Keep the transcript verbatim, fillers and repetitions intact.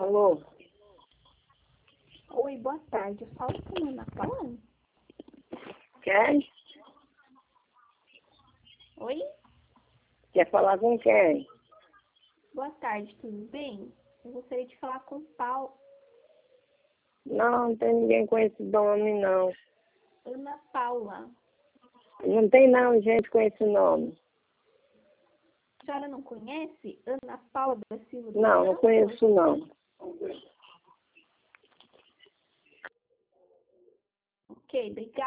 Alô? Oi, boa tarde. Eu falo com a Ana Paula? Quem? Oi? Quer falar com quem? Boa tarde, tudo bem? Eu gostaria de falar com o Paulo. Não, não tem ninguém com esse nome, não. Ana Paula. Não tem não, gente com esse nome. A senhora não conhece Ana Paula da Silva dos Não, não Santos? conheço não. Ok, obrigada.